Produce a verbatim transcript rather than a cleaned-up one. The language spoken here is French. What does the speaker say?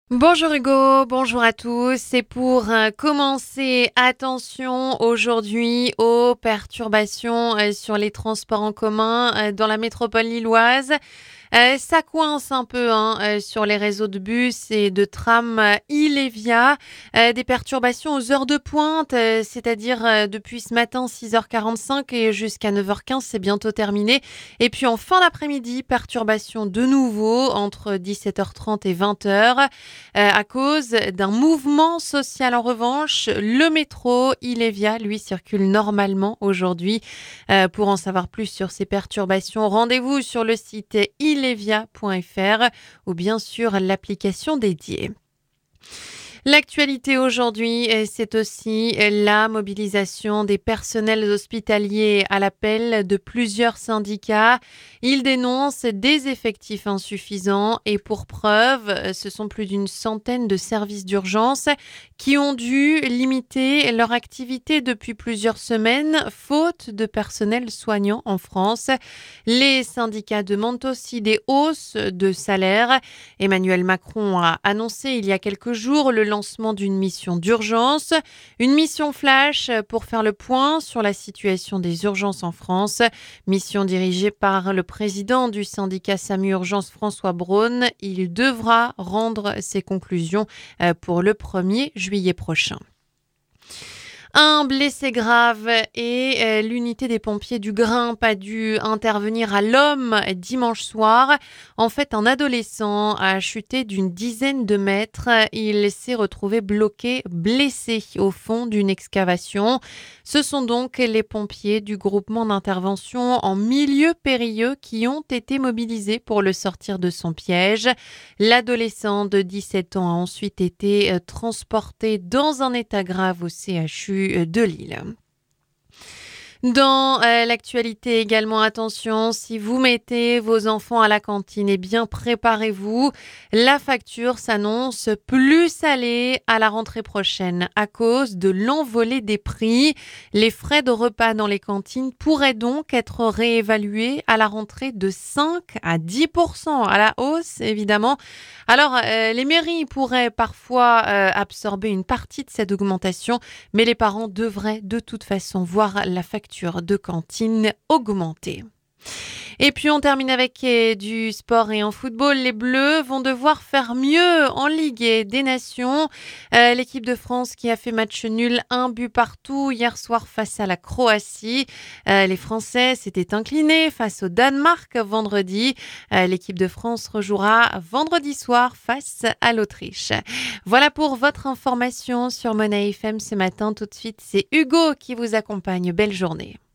Bonjour Hugo, bonjour à tous. C'est pour euh, commencer, attention aujourd'hui aux perturbations euh, sur les transports en commun euh, dans la métropole lilloise. Euh, ça coince un peu hein, euh, sur les réseaux de bus et de trams euh, Ilevia. Euh, des perturbations aux heures de pointe, euh, c'est-à-dire euh, depuis ce matin six heures quarante-cinq et jusqu'à neuf heures quinze, c'est bientôt terminé. Et puis en fin d'après-midi, perturbations de nouveau entre dix-sept heures trente et vingt heures. Euh, à cause d'un mouvement social en revanche, le métro Ilevia, lui, circule normalement aujourd'hui. Euh, pour en savoir plus sur ces perturbations, rendez-vous sur le site ilevia point f r ou bien sur l'application dédiée. L'actualité aujourd'hui, euh, c'est aussi la mobilisation des personnels hospitaliers à l'appel de plusieurs syndicats. Ils dénoncent des effectifs insuffisants et pour preuve, ce sont plus d'une centaine de services d'urgence qui ont dû limiter leur activité depuis plusieurs semaines, faute de personnel soignant en France. Les syndicats demandent aussi des hausses de salaire. Emmanuel Macron a annoncé il y a quelques jours le lancement d'une mission d'urgence, une mission flash pour faire le point sur la situation des urgences en France. Mission dirigée par le président du syndicat SAMU Urgence, François Braun. Il devra rendre ses conclusions pour le premier juillet prochain. Un blessé grave et euh, l'unité des pompiers du Grimpe a dû intervenir à l'Homme dimanche soir. En fait, un adolescent a chuté d'une dizaine de mètres. Il s'est retrouvé bloqué, blessé au fond d'une excavation. Ce sont donc les pompiers du groupement d'intervention en milieu périlleux qui ont été mobilisés pour le sortir de son piège. L'adolescent de dix-sept ans a ensuite été transporté dans un état grave au C H U de Lille. Dans euh, l'actualité également, attention, si vous mettez vos enfants à la cantine, eh bien préparez-vous. La facture s'annonce plus salée à la rentrée prochaine à cause de l'envolée des prix. Les frais de repas dans les cantines pourraient donc être réévalués à la rentrée de cinq à dix pour cent à la hausse, évidemment. Alors, euh, les mairies pourraient parfois euh, absorber une partie de cette augmentation, mais les parents devraient de toute façon voir la facture de cantine augmenter. Et puis on termine avec du sport et en football. Les Bleus vont devoir faire mieux en Ligue des Nations. Euh, l'équipe de France qui a fait match nul, un but partout hier soir face à la Croatie. Euh, les Français s'étaient inclinés face au Danemark vendredi. Euh, l'équipe de France rejouera vendredi soir face à l'Autriche. Voilà pour votre information sur Monnaie F M ce matin. Tout de suite, c'est Hugo qui vous accompagne. Belle journée.